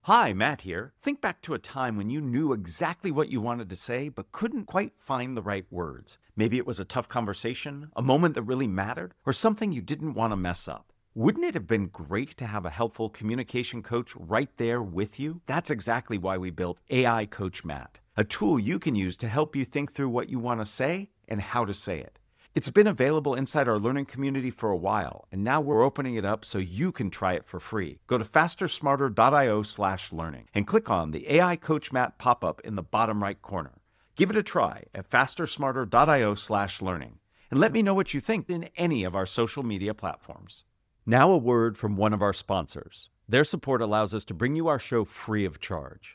Hi, Matt here. Think back to a time when you knew exactly what you wanted to say, but couldn't quite find the right words. Maybe it was a tough conversation, a moment that really mattered, or something you didn't want to mess up. Wouldn't it have been great to have a helpful communication coach right there with you? That's exactly why we built AI Coach Matt, a tool you can use to help you think through what you want to say and how to say it. It's been available inside our learning community for a while, and now we're opening it up so you can try it for free. Go to fastersmarter.io/learning and click on the AI Coach Matt pop-up in the bottom right corner. Give it a try at fastersmarter.io/learning and let me know what you think in any of our social media platforms. Now a word from one of our sponsors. Their support allows us to bring you our show free of charge.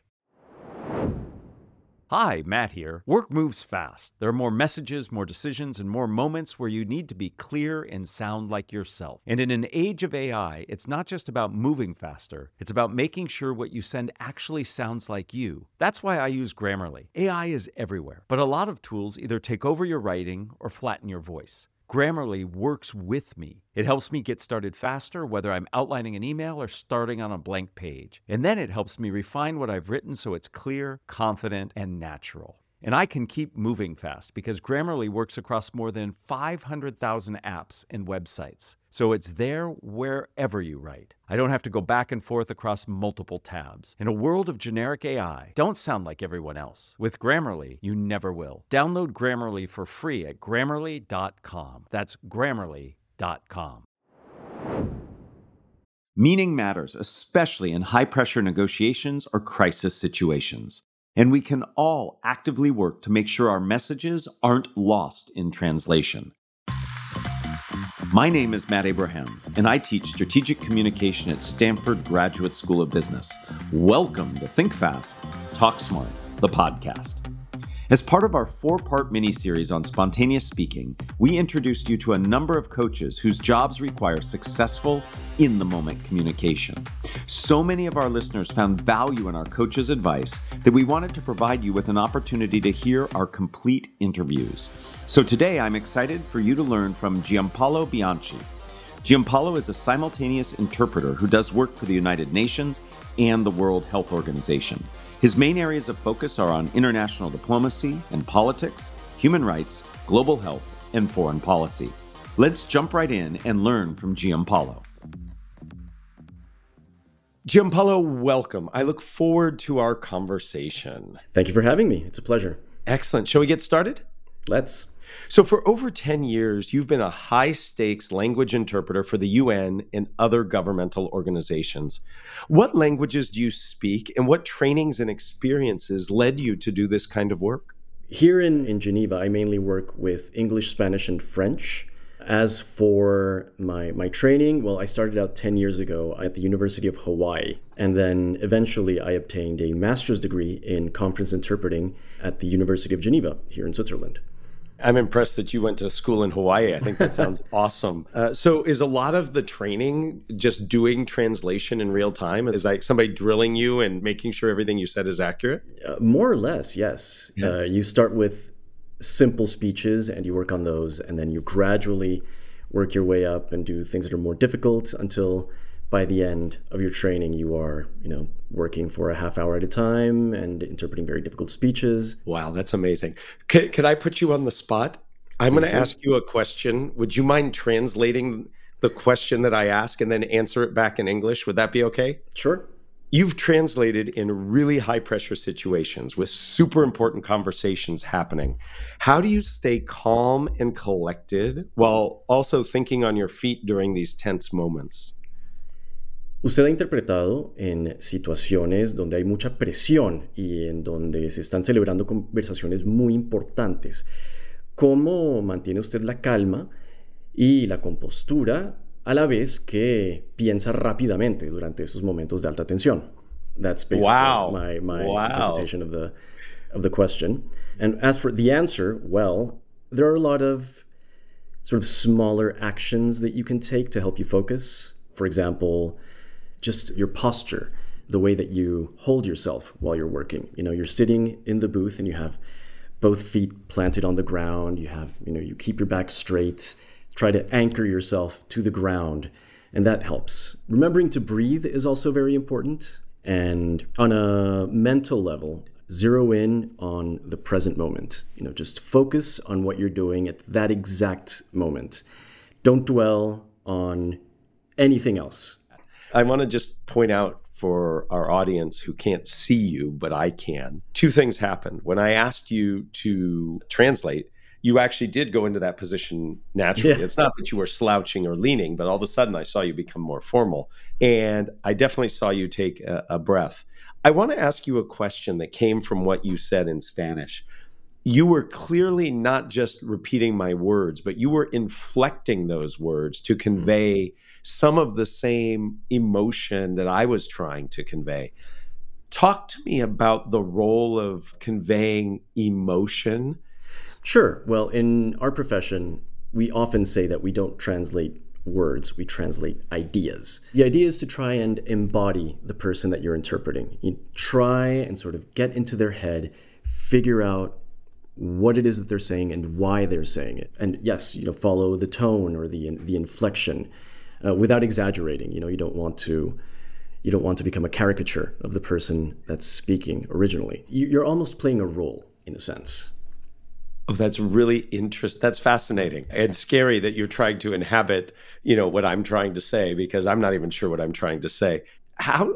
Hi, Matt here. Work moves fast. There are more messages, more decisions, and more moments where you need to be clear and sound like yourself. And in an age of AI, it's not just about moving faster. It's about making sure what you send actually sounds like you. That's why I use Grammarly. AI is everywhere, but a lot of tools either take over your writing or flatten your voice. Grammarly works with me. It helps me get started faster, whether I'm outlining an email or starting on a blank page. And then it helps me refine what I've written so it's clear, confident, and natural. And I can keep moving fast because Grammarly works across more than 500,000 apps and websites. So it's there wherever you write. I don't have to go back and forth across multiple tabs. In a world of generic AI, don't sound like everyone else. With Grammarly, you never will. Download Grammarly for free at Grammarly.com. That's Grammarly.com. Meaning matters, especially in high-pressure negotiations or crisis situations. And we can all actively work to make sure our messages aren't lost in translation. My name is Matt Abrahams, and I teach strategic communication at Stanford Graduate School of Business. Welcome to Think Fast, Talk Smart, the podcast. As part of our 4-part mini-series on spontaneous speaking, we introduced you to a number of coaches whose jobs require successful, in-the-moment communication. So many of our listeners found value in our coaches' advice that we wanted to provide you with an opportunity to hear our complete interviews. So today, I'm excited for you to learn from Giampaolo Bianchi. Giampaolo is a simultaneous interpreter who does work for the United Nations and the World Health Organization. His main areas of focus are on international diplomacy and politics, human rights, global health, and foreign policy. Let's jump right in and learn from Giampaolo. Giampaolo, welcome. I look forward to our conversation. Thank you for having me. It's a pleasure. Excellent. Shall we get started? Let's. So for over 10 years, you've been a high-stakes language interpreter for the UN and other governmental organizations. What languages do you speak, and what trainings and experiences led you to do this kind of work? Here in Geneva, I mainly work with English, Spanish, and French. As for my training, well, I started out 10 years ago at the University of Hawaii, and then eventually I obtained a master's degree in conference interpreting at the University of Geneva here in Switzerland. I'm impressed that you went to school in Hawaii. I think that sounds awesome. So is a lot of the training just doing translation in real time? Is like somebody drilling you and making sure everything you said is accurate? More or less, yes. Yeah. You start with simple speeches and you work on those, and then you gradually work your way up and do things that are more difficult until by the end of your training, you are, working for a half hour at a time and interpreting very difficult speeches. Wow, that's amazing. Could I put you on the spot? I'm going to ask you a question. Would you mind translating the question that I ask and then answer it back in English? Would that be okay? Sure. You've translated in really high pressure situations with super important conversations happening. How do you stay calm and collected while also thinking on your feet during these tense moments? Usted ha interpretado en situaciones donde hay mucha presión y en donde se están celebrando conversaciones muy importantes. ¿Cómo mantiene usted la calma y la compostura a la vez que piensa rápidamente durante esos momentos de alta tensión? That's basically my interpretation of the question. And as for the answer, well, there are a lot of sort of smaller actions that you can take to help you focus. For example, just your posture, the way that you hold yourself while you're working. You're sitting in the booth and you have both feet planted on the ground. You keep your back straight, try to anchor yourself to the ground, and that helps. Remembering to breathe is also very important. And on a mental level, zero in on the present moment. Just focus on what you're doing at that exact moment. Don't dwell on anything else. I want to just point out for our audience who can't see you, but I can. Two things happened. When I asked you to translate, you actually did go into that position naturally. Yeah. It's not that you were slouching or leaning, but all of a sudden I saw you become more formal. And I definitely saw you take a breath. I want to ask you a question that came from what you said in Spanish. You were clearly not just repeating my words, but you were inflecting those words to convey some of the same emotion that I was trying to convey. Talk to me about the role of conveying emotion. Sure. Well, in our profession, we often say that we don't translate words, we translate ideas. The idea is to try and embody the person that you're interpreting. You try and sort of get into their head, figure out what it is that they're saying and why they're saying it. And yes, follow the tone or the inflection without exaggerating. You don't want to become a caricature of the person that's speaking originally. You're almost playing a role in a sense. Oh, that's really interesting. That's fascinating and scary that you're trying to inhabit, what I'm trying to say, because I'm not even sure what I'm trying to say. How,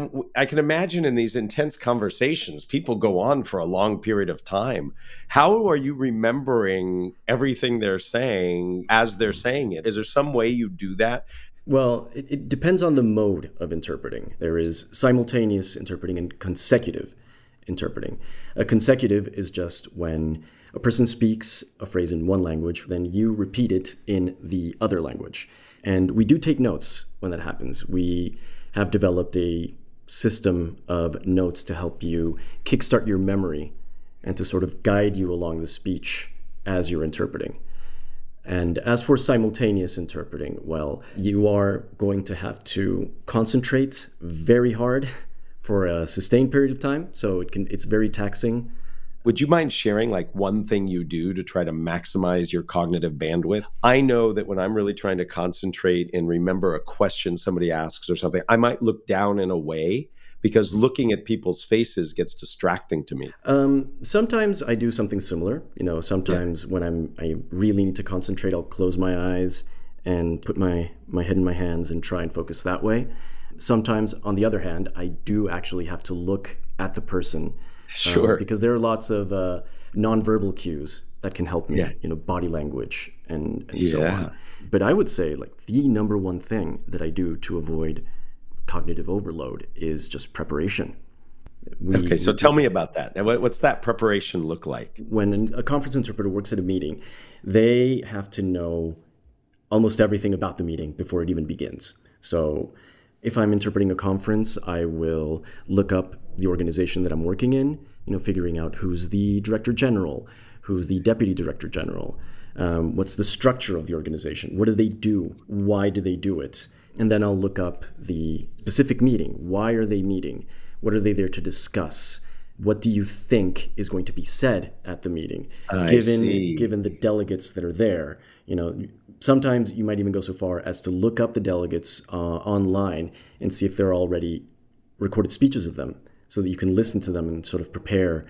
I can imagine in these intense conversations, people go on for a long period of time. How are you remembering everything they're saying as they're saying it? Is there some way you do that? Well, it depends on the mode of interpreting. There is simultaneous interpreting and consecutive interpreting. A consecutive is just when a person speaks a phrase in one language, then you repeat it in the other language. And we do take notes when that happens. We have developed a system of notes to help you kickstart your memory and to sort of guide you along the speech as you're interpreting. And as for simultaneous interpreting, well, you are going to have to concentrate very hard for a sustained period of time. So it's very taxing. Would you mind sharing one thing you do to try to maximize your cognitive bandwidth? I know that when I'm really trying to concentrate and remember a question somebody asks or something, I might look down in a way because looking at people's faces gets distracting to me. Sometimes I do something similar. Sometimes when I really need to concentrate, I'll close my eyes and put my head in my hands and try and focus that way. Sometimes, on the other hand, I do actually have to look at the person. Sure. Because there are lots of nonverbal cues that can help me, body language and so on. But I would say the number one thing that I do to avoid cognitive overload is just preparation. Okay, so tell me about that. What's that preparation look like? When a conference interpreter works at a meeting, they have to know almost everything about the meeting before it even begins. So if I'm interpreting a conference, I will look up the organization that I'm working in, figuring out who's the director general, who's the deputy director general, what's the structure of the organization, what do they do, why do they do it, and then I'll look up the specific meeting. Why are they meeting? What are they there to discuss? What do you think is going to be said at the meeting, given the delegates that are there? Sometimes you might even go so far as to look up the delegates online and see if there are already recorded speeches of them so that you can listen to them and sort of prepare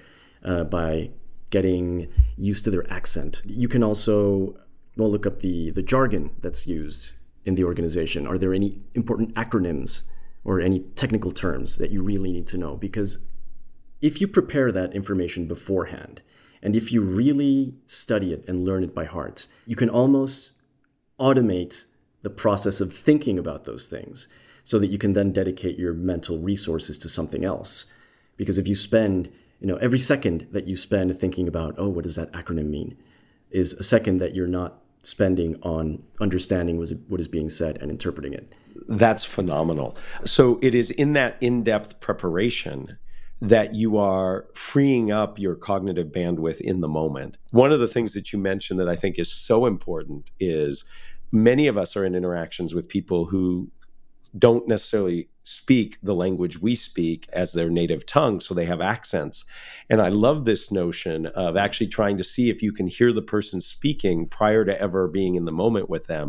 by getting used to their accent. You can also look up the jargon that's used in the organization. Are there any important acronyms or any technical terms that you really need to know? Because if you prepare that information beforehand, and if you really study it and learn it by heart, you can almost automate the process of thinking about those things so that you can then dedicate your mental resources to something else. Because if you spend, every second that you spend thinking about, what does that acronym mean, is a second that you're not spending on understanding what is being said and interpreting it. That's phenomenal. So it is in that in-depth preparation that you are freeing up your cognitive bandwidth in the moment. One of the things that you mentioned that I think is so important is many of us are in interactions with people who don't necessarily speak the language we speak as their native tongue, so they have accents. And I love this notion of actually trying to see if you can hear the person speaking prior to ever being in the moment with them,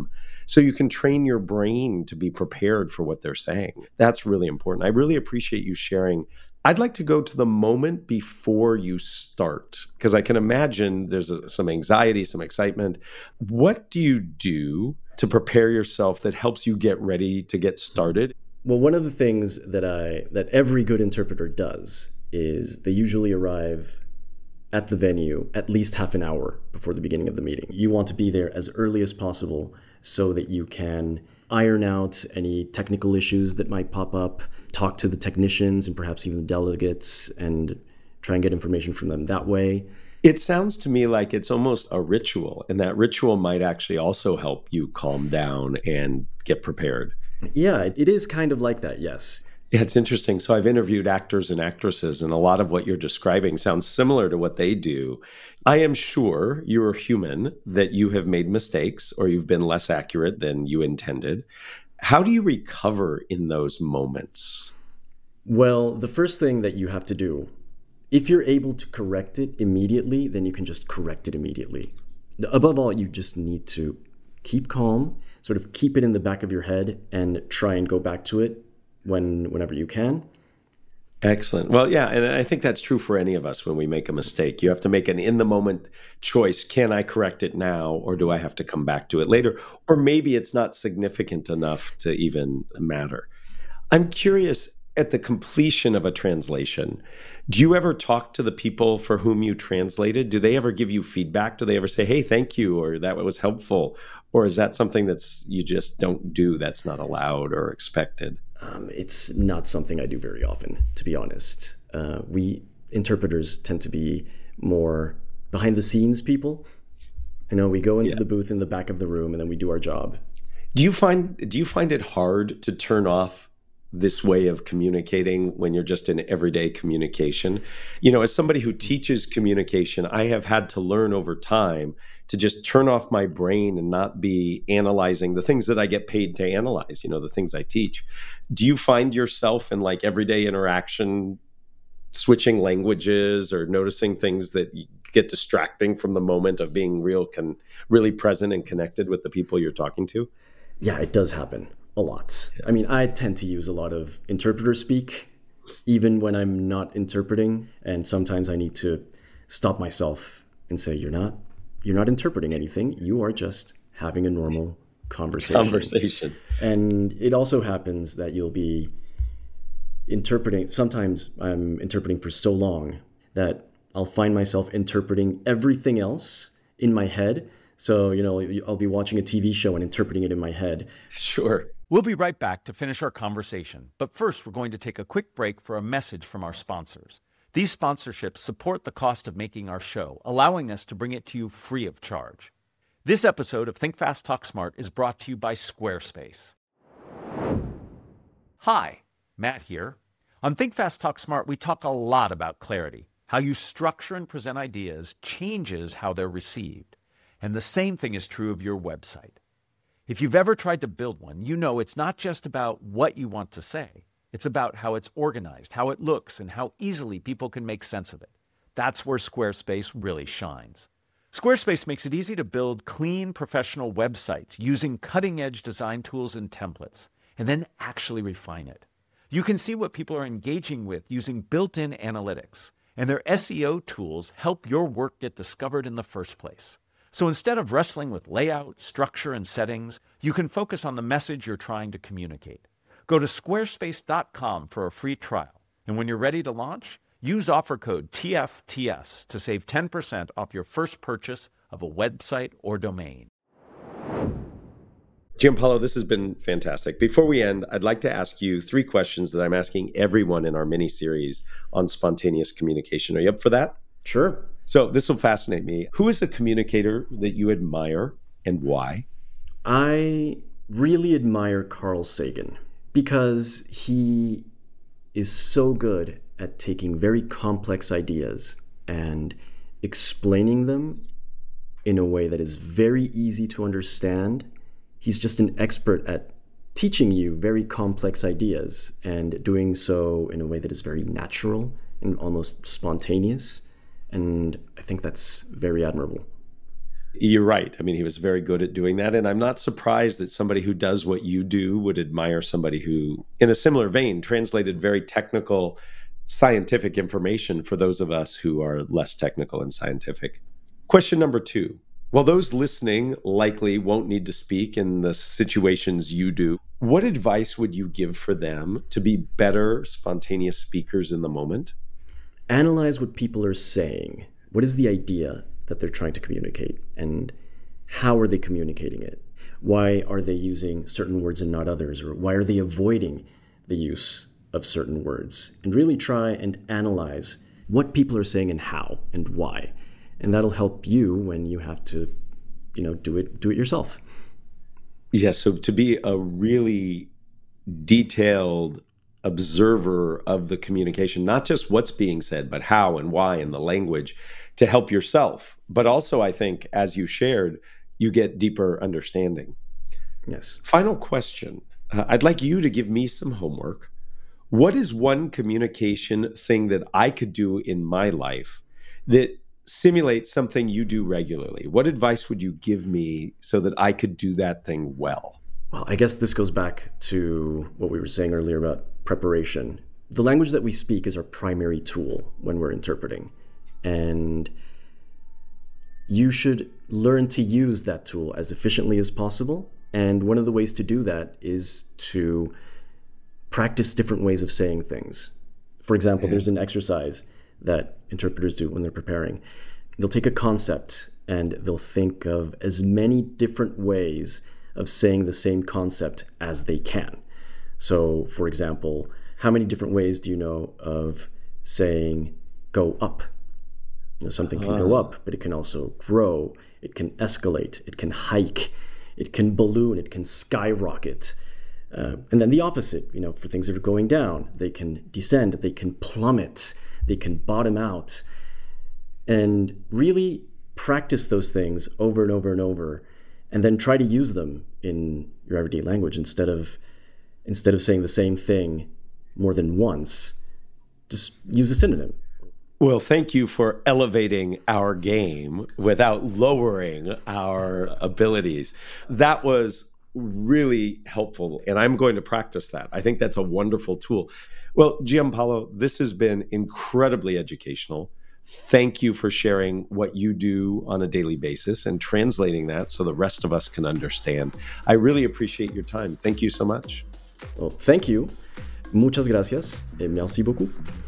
so you can train your brain to be prepared for what they're saying. That's really important. I really appreciate you sharing. I'd like to go to the moment before you start, because I can imagine there's some anxiety, some excitement. What do you do to prepare yourself that helps you get ready to get started? Well, one of the things that every good interpreter does is they usually arrive at the venue at least half an hour before the beginning of the meeting. You want to be there as early as possible so that you can iron out any technical issues that might pop up, talk to the technicians and perhaps even the delegates and try and get information from them that way. It sounds to me like it's almost a ritual, and that ritual might actually also help you calm down and get prepared. Yeah, it is kind of like that, yes. Yeah, it's interesting. So I've interviewed actors and actresses, and a lot of what you're describing sounds similar to what they do. I am sure you're human, that you have made mistakes or you've been less accurate than you intended. How do you recover in those moments? Well, the first thing that you have to do, if you're able to correct it immediately, then you can just correct it immediately. Above all, you just need to keep calm, sort of keep it in the back of your head and try and go back to it whenever you can. Excellent. Well, yeah, and I think that's true for any of us when we make a mistake. You have to make an in-the-moment choice. Can I correct it now, or do I have to come back to it later? Or maybe it's not significant enough to even matter. I'm curious, at the completion of a translation, do you ever talk to the people for whom you translated? Do they ever give you feedback? Do they ever say, hey, thank you, or that was helpful? Or is that something that's you just don't do, that's not allowed or expected? It's not something I do very often, to be honest. We interpreters tend to be more behind the scenes people. We go into the booth in the back of the room and then we do our job. Do you find it hard to turn off this way of communicating when you're just in everyday communication? As somebody who teaches communication, I have had to learn over time to just turn off my brain and not be analyzing the things that I get paid to analyze, the things I teach. Do you find yourself in like everyday interaction switching languages or noticing things that get distracting from the moment of being really present and connected with the people you're talking to? Yeah, it does happen a lot. I mean, I tend to use a lot of interpreter speak, even when I'm not interpreting. And sometimes I need to stop myself and say, you're not interpreting anything. You are just having a normal conversation. And it also happens that you'll be interpreting. Sometimes I'm interpreting for so long that I'll find myself interpreting everything else in my head. So, I'll be watching a TV show and interpreting it in my head. Sure. We'll be right back to finish our conversation. But first, we're going to take a quick break for a message from our sponsors. These sponsorships support the cost of making our show, allowing us to bring it to you free of charge. This episode of Think Fast, Talk Smart is brought to you by Squarespace. Hi, Matt here. On Think Fast, Talk Smart, we talk a lot about clarity. How you structure and present ideas changes how they're received. And the same thing is true of your website. If you've ever tried to build one, you know it's not just about what you want to say. It's about how it's organized, how it looks, and how easily people can make sense of it. That's where Squarespace really shines. Squarespace makes it easy to build clean, professional websites using cutting-edge design tools and templates, and then actually refine it. You can see what people are engaging with using built-in analytics, and their SEO tools help your work get discovered in the first place. So instead of wrestling with layout, structure, and settings, you can focus on the message you're trying to communicate. Go to squarespace.com for a free trial. And when you're ready to launch, use offer code TFTS to save 10% off your first purchase of a website or domain. Giampaolo, this has been fantastic. Before we end, I'd like to ask you 3 questions that I'm asking everyone in our mini-series on spontaneous communication. Are you up for that? Sure. So this will fascinate me. Who is a communicator that you admire and why? I really admire Carl Sagan because he is so good at taking very complex ideas and explaining them in a way that is very easy to understand. He's just an expert at teaching you very complex ideas and doing so in a way that is very natural and almost spontaneous. And I think that's very admirable. You're right. I mean, he was very good at doing that. And I'm not surprised that somebody who does what you do would admire somebody who, in a similar vein, translated very technical, scientific information for those of us who are less technical and scientific. Question number 2. While those listening likely won't need to speak in the situations you do, what advice would you give for them to be better spontaneous speakers in the moment? Analyze what people are saying. What is the idea that they're trying to communicate, and how are they communicating it? Why are they using certain words and not others? Or why are they avoiding the use of certain words? And really try and analyze what people are saying and how and why. And that'll help you when you have to, do it yourself. Yes, so to be a really detailed observer of the communication, not just what's being said, but how and why and the language, to help yourself. But also, I think, as you shared, you get deeper understanding. Yes. Final question. I'd like you to give me some homework. What is one communication thing that I could do in my life that simulates something you do regularly? What advice would you give me so that I could do that thing well? Well, I guess this goes back to what we were saying earlier about preparation. The language that we speak is our primary tool when we're interpreting. And you should learn to use that tool as efficiently as possible. And one of the ways to do that is to practice different ways of saying things. For example, there's an exercise that interpreters do when they're preparing. They'll take a concept and they'll think of as many different ways of saying the same concept as they can. So, for example, how many different ways do you know of saying go up? Something can go up, but it can also grow. It can escalate. It can hike. It can balloon. It can skyrocket. And then the opposite, for things that are going down, they can descend. They can plummet. They can bottom out. And really practice those things over and over and over, and then try to use them in your everyday language instead of saying the same thing more than once. Just use a synonym. Well, thank you for elevating our game without lowering our abilities. That was really helpful, and I'm going to practice that. I think that's a wonderful tool. Well, Giampaolo, this has been incredibly educational. Thank you for sharing what you do on a daily basis and translating that so the rest of us can understand. I really appreciate your time. Thank you so much. Well, thank you. Muchas gracias. Merci beaucoup.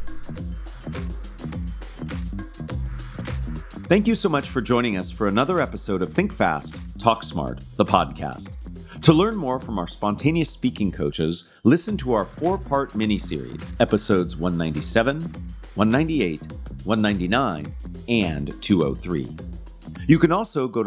Thank you so much for joining us for another episode of Think Fast, Talk Smart, the podcast. To learn more from our spontaneous speaking coaches, listen to our 4-part mini-series, episodes 197, 198, 199, and 203. You can also go to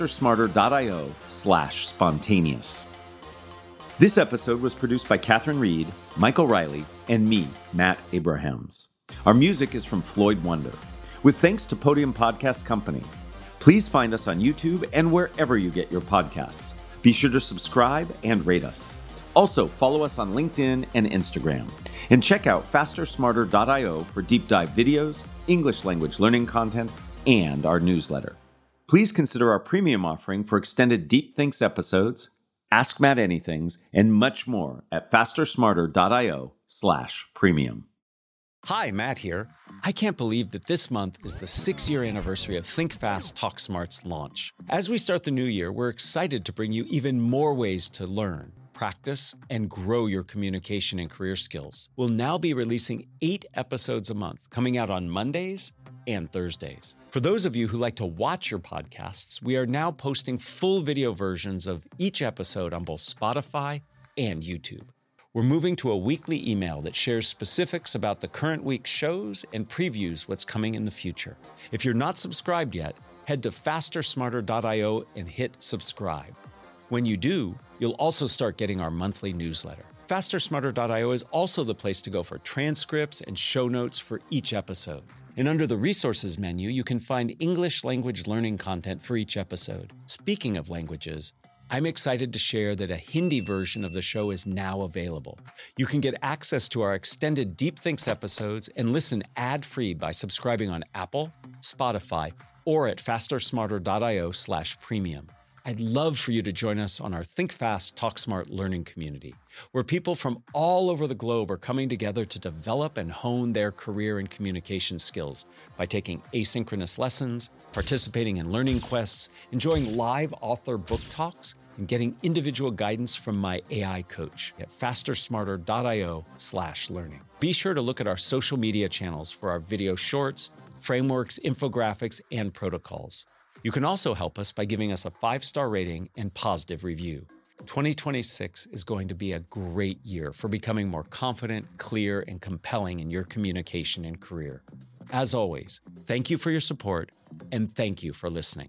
fastersmarter.io/spontaneous. This episode was produced by Catherine Reed, Michael Riley, and me, Matt Abrahams. Our music is from Floyd Wonder. With thanks to Podium Podcast Company. Please find us on YouTube and wherever you get your podcasts. Be sure to subscribe and rate us. Also, follow us on LinkedIn and Instagram. And check out fastersmarter.io for deep dive videos, English language learning content, and our newsletter. Please consider our premium offering for extended Deep Thinks episodes, Ask Matt Anythings, and much more at fastersmarter.io/premium. Hi, Matt here. I can't believe that this month is the 6-year anniversary of Think Fast, Talk Smart's launch. As we start the new year, we're excited to bring you even more ways to learn, practice, and grow your communication and career skills. We'll now be releasing 8 episodes a month, coming out on Mondays and Thursdays. For those of you who like to watch your podcasts, we are now posting full video versions of each episode on both Spotify and YouTube. We're moving to a weekly email that shares specifics about the current week's shows and previews what's coming in the future. If you're not subscribed yet, head to fastersmarter.io and hit subscribe. When you do, you'll also start getting our monthly newsletter. Fastersmarter.io is also the place to go for transcripts and show notes for each episode. And under the resources menu, you can find English language learning content for each episode. Speaking of languages, I'm excited to share that a Hindi version of the show is now available. You can get access to our extended Deep Thinks episodes and listen ad-free by subscribing on Apple, Spotify, or at fastersmarter.io/premium. I'd love for you to join us on our Think Fast, Talk Smart learning community, where people from all over the globe are coming together to develop and hone their career and communication skills by taking asynchronous lessons, participating in learning quests, enjoying live author book talks, and getting individual guidance from my AI coach at fastersmarter.io/learning. Be sure to look at our social media channels for our video shorts, frameworks, infographics, and protocols. You can also help us by giving us a 5-star rating and positive review. 2026 is going to be a great year for becoming more confident, clear, and compelling in your communication and career. As always, thank you for your support, and thank you for listening.